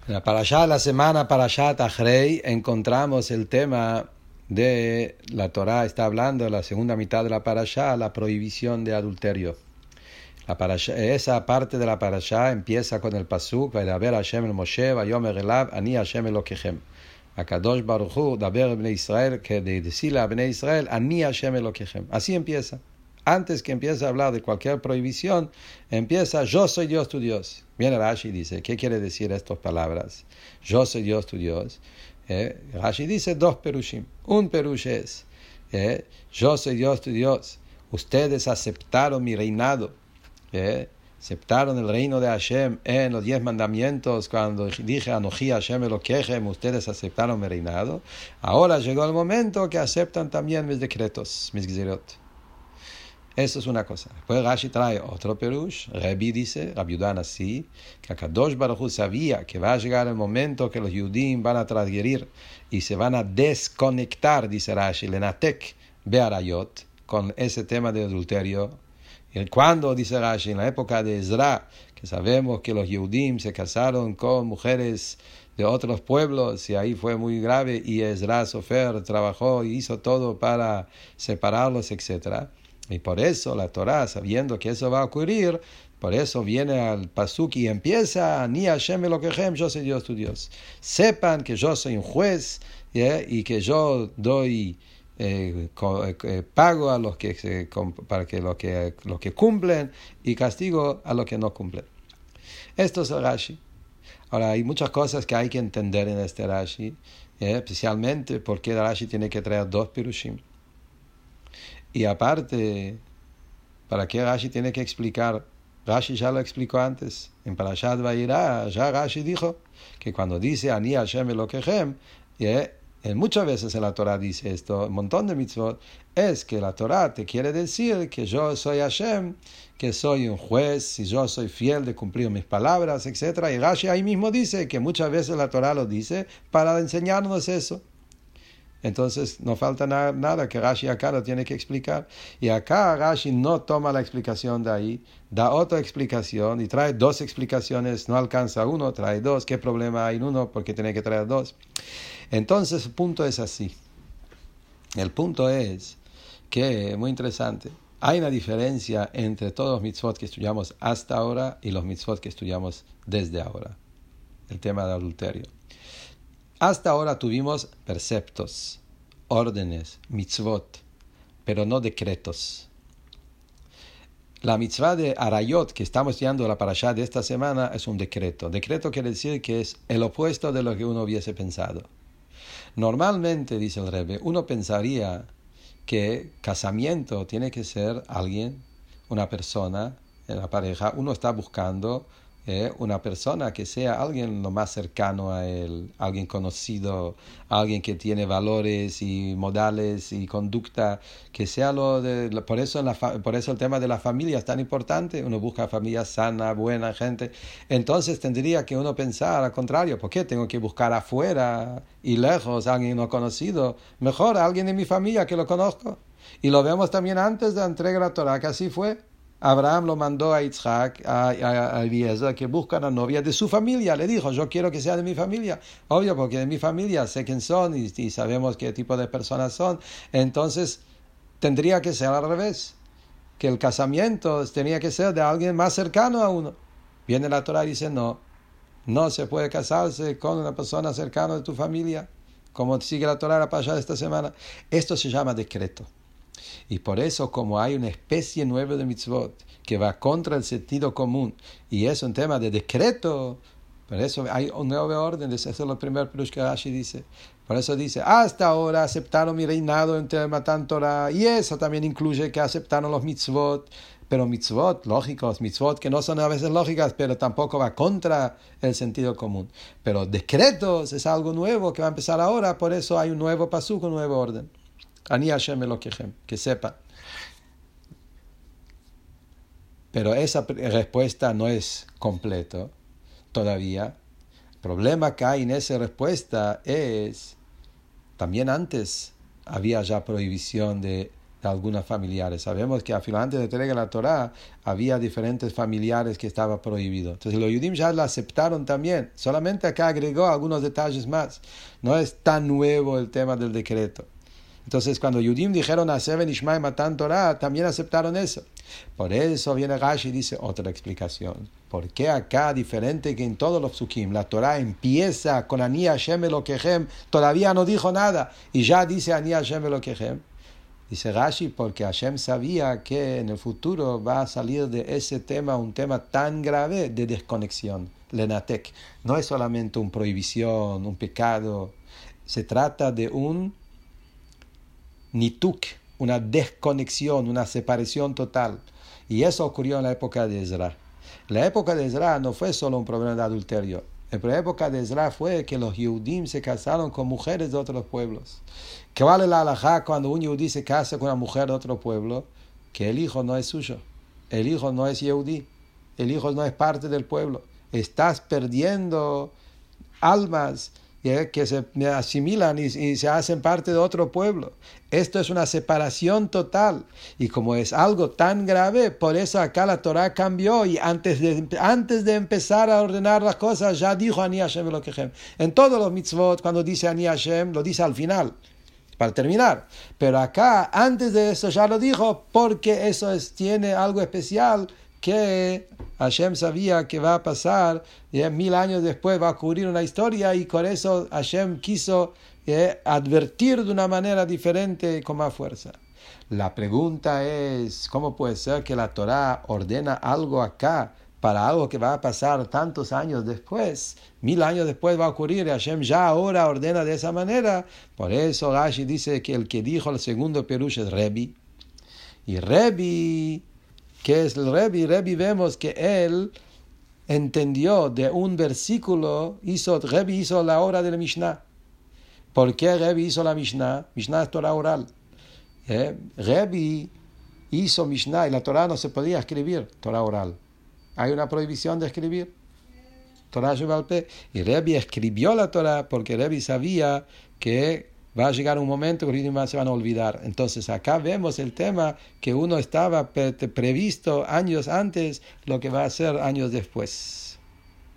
En la parashá de la semana, Parashat Achrei, encontramos el tema de la Torá. Está hablando de la segunda mitad de la parashá, la prohibición de adulterio. Esa parte de la parashá empieza con el pasuk, Vayedaber Hashem el Moshe, Vayomer elav, Ani Hashem Elokechem. Akadosh Baruch Hu, Daber Bnei Israel, que de decirle a Bnei Israel, Ani Hashem Elokechem. Así empieza. Antes que empiece a hablar de cualquier prohibición, empieza, yo soy Dios tu Dios. Viene Rashi y dice, ¿qué quiere decir estas palabras? Yo soy Dios tu Dios. Rashi dice dos perushim. Un perush es, yo soy Dios tu Dios. Ustedes aceptaron mi reinado. Aceptaron el reino de Hashem en los 10 mandamientos. Cuando dije, Anoji Hashem Elokechem, ustedes aceptaron mi reinado. Ahora llegó el momento que aceptan también mis decretos, mis gzirot. Eso es una cosa. Después Rashi trae otro perush. Rabbi dice, Rabbi Yehuda Hanassi, que Akadosh Baruch Hu sabía que va a llegar el momento que los Yudim van a transgredir y se van a desconectar, dice Rashi, lenatek be'arayot, con ese tema de adulterio. Y cuando, dice Rashi, en la época de Ezra, que sabemos que los Yudim se casaron con mujeres de otros pueblos, y ahí fue muy grave, y Ezra Sofer trabajó y hizo todo para separarlos, etcétera. Y por eso la Torá, sabiendo que eso va a ocurrir, por eso viene al pasuk y empieza, Ni Hashem Elokechem, yo soy Dios tu Dios. Sepan que yo soy un juez, y que yo doy pago a los que para que los que cumplen y castigo a los que no cumplen. Esto es el Rashi. Ahora hay muchas cosas que hay que entender en este Rashi, especialmente porque el Rashi tiene que traer dos pirushim. Y aparte, ¿para qué Rashi tiene que explicar? Rashi ya lo explicó antes. En Parashat Vayirá, ya Rashi dijo que cuando dice Ani Hashem Elokechem, muchas veces en la Torah dice esto, un montón de mitzvot, es que la Torah te quiere decir que yo soy Hashem, que soy un juez, y yo soy fiel de cumplir mis palabras, etc. Y Rashi ahí mismo dice que muchas veces la Torah lo dice para enseñarnos eso. Entonces no falta nada que Rashi acá lo tiene que explicar. Y acá Rashi no toma la explicación de ahí, da otra explicación y trae dos explicaciones, no alcanza uno, trae dos. ¿Qué problema hay en uno? Porque tiene que traer dos. Entonces el punto es así. El punto es que, muy interesante, hay una diferencia entre todos los mitzvot que estudiamos hasta ahora y los mitzvot que estudiamos desde ahora. El tema del adulterio. Hasta ahora tuvimos preceptos, órdenes, mitzvot, pero no decretos. La mitzvah de Arayot, que estamos estudiando la parashá de esta semana, es un decreto. Decreto quiere decir que es el opuesto de lo que uno hubiese pensado. Normalmente, dice el Rebbe, uno pensaría que casamiento tiene que ser alguien, una persona, en la pareja, uno está buscando una persona que sea alguien lo más cercano a él, alguien conocido, alguien que tiene valores y modales y conducta, que sea por eso el tema de la familia es tan importante. Uno busca familia sana, buena gente. Entonces tendría que uno pensar al contrario, ¿por qué tengo que buscar afuera y lejos a alguien no conocido? Mejor a alguien de mi familia que lo conozco. Y lo vemos también antes de la entrega de la Torah, que así fue. Abraham lo mandó a Yitzhak, a Eliezer, que busca una novia de su familia. Le dijo, yo quiero que sea de mi familia. Obvio, porque de mi familia sé quién son y sabemos qué tipo de personas son. Entonces, tendría que ser al revés. Que el casamiento tenía que ser de alguien más cercano a uno. Viene la Torah y dice, no se puede casarse con una persona cercana de tu familia. Como sigue la Torah la pasada de esta semana. Esto se llama decreto. Y por eso, como hay una especie nueva de mitzvot que va contra el sentido común y es un tema de decreto, por eso hay un nuevo orden. Ese es el primer perush que Rashi dice. Por eso dice, hasta ahora aceptaron mi reinado en Matan Torah, y eso también incluye que aceptaron los mitzvot, pero mitzvot lógicos, mitzvot que no son a veces lógicas, pero tampoco va contra el sentido común. Pero decretos es algo nuevo que va a empezar ahora, por eso hay un nuevo pasuk, un nuevo orden. Ani Hashem Elokechem, que sepa. Pero esa respuesta no es completa todavía. El problema que hay en esa respuesta es, también antes había ya prohibición de de algunos familiares. Sabemos que antes de entregar la Torá había diferentes familiares que estaba prohibido. Entonces los Yudim ya lo aceptaron también. Solamente acá agregó algunos detalles más. No es tan nuevo el tema del decreto. Entonces cuando Yudim dijeron a Seven Ishmael Matan Torah, también aceptaron eso. Por eso viene Rashi y dice otra explicación. ¿Por qué acá, diferente que en todos los psukim, la Torah empieza con Ani Hashem Elokechem, todavía no dijo nada, y ya dice Ani Hashem Elokechem? Dice Rashi, porque Hashem sabía que en el futuro va a salir de ese tema un tema tan grave de desconexión, Lenatek. No es solamente una prohibición, un pecado, se trata de un nituk, una desconexión, una separación total. Y eso ocurrió en la época de Ezra. La época de Ezra no fue solo un problema de adulterio. En la época de Ezra fue que los Yehudim se casaron con mujeres de otros pueblos. ¿Qué vale la halajá cuando un Yehudí se casa con una mujer de otro pueblo? Que el hijo no es suyo. El hijo no es Yehudí. El hijo no es parte del pueblo. Estás perdiendo almas que se asimilan y se hacen parte de otro pueblo. Esto es una separación total. Y como es algo tan grave, por eso acá la Torah cambió y antes de empezar a ordenar las cosas, ya dijo Ani Hashem Elokechem. En todos los mitzvot, cuando dice Ani Hashem, lo dice al final, para terminar. Pero acá, antes de eso, ya lo dijo, porque eso tiene algo especial que Hashem sabía que va a pasar, 1000 años después va a ocurrir una historia y con eso Hashem quiso advertir de una manera diferente y con más fuerza. La pregunta es, ¿cómo puede ser que la Torah ordena algo acá para algo que va a pasar tantos años después? 1000 años después va a ocurrir y Hashem ya ahora ordena de esa manera. Por eso Rashi dice que el que dijo el segundo perush es Rebbi. Y Rebbi, ¿qué es el Rebbi? Rebbi vemos que él entendió de un versículo, Rebbi hizo la obra de la Mishnah. ¿Por qué Rebbi hizo la Mishnah? Mishnah es Torah oral. Rebbi hizo Mishnah y la Torah no se podía escribir, Torah oral. Hay una prohibición de escribir, Torah Sheba'al Peh. Y Rebbi escribió la Torah porque Rebbi sabía que va a llegar un momento que los demás se van a olvidar. Entonces acá vemos el tema que uno estaba previsto años antes, lo que va a ser años después.